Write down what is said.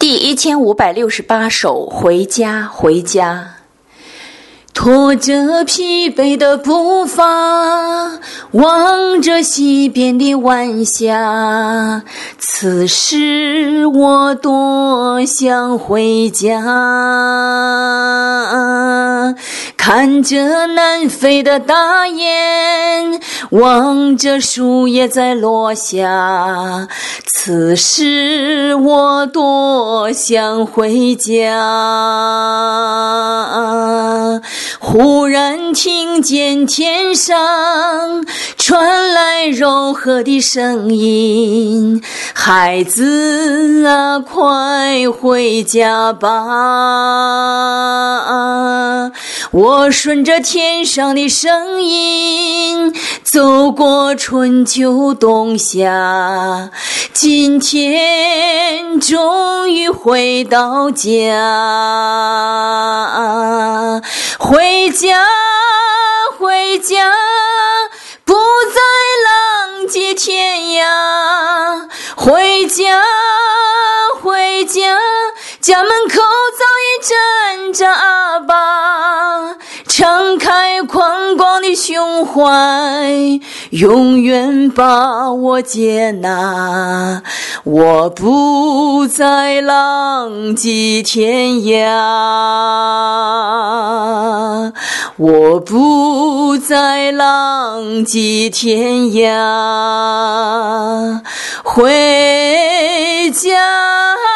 第1568首，回家，回家。 拖着疲惫的步伐，望着西边的晚霞，此时我多想回家。看着南飞的大雁，望着树叶在落下，此时我多想回家。忽然听见天上传来柔和的声音，孩子啊，快回家吧。我顺着天上的声音走过春秋冬夏，今天终于回到家。回家，回家，不再浪迹天涯。回家，回家，家门口早已站着阿爸，敞开宽广的胸怀，永远把我接纳。我不再浪迹天涯，我不再浪迹天涯，回家。